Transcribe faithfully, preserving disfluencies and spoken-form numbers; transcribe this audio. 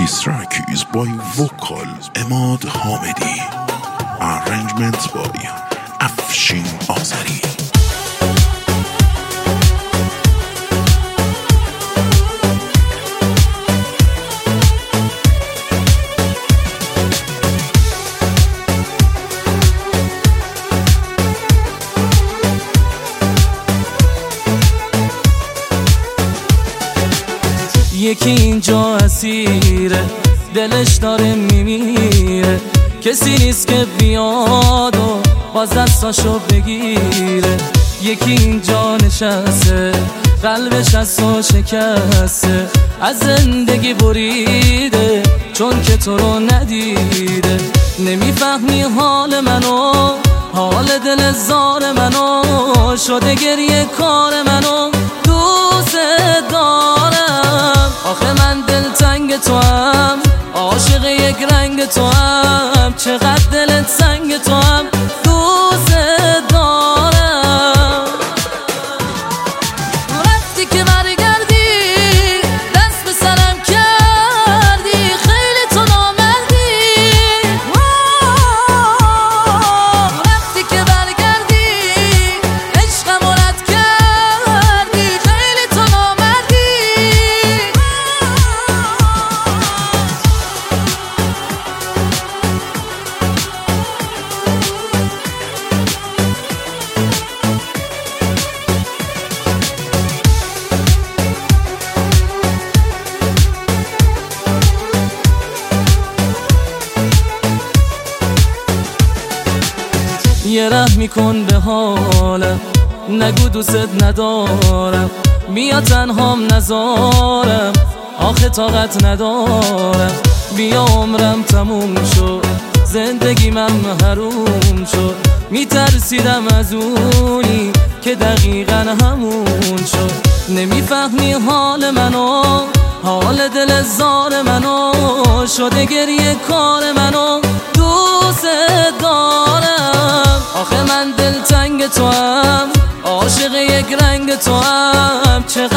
Distrackeys by vocal Emad Hamedi. Arrangements by Afshin Azari. یکی اینجا اسیره دلش داره میمیره، کسی نیست که بیاد و باز دستاشو بگیره. یکی اینجا نشسته قلبش از تو شکسته، از زندگی بریده چون که تو رو ندیده. نمیفهمی حال منو، حال دل زار منو، شده گریه کار منو، دوست دارم. آخه من دلتنگ تو هم، عاشق یک رنگ تو هم، چقدر دلت سنگ تو هم، دوست دارم. رفتی که برگردی دست به سرم کردی، خیلی تو نامردی. رفتی که برگردی عشقم رد کردی، خیلی تو نامردی. یه رحمی کن به حالم، نگو دوست ندارم، بیا تنهام نذارم، آخه طاقت ندارم. بیا عمرم تموم شد، زندگی من حروم شد، میترسیدم از اونی که دقیقا همون شد. نمیفهمی حال منو، حال دل زار منو، شده گریه کار منو، دوست دارم. آخه من دلتنگ تو هم، عاشق یک رنگ تو هم، چقدر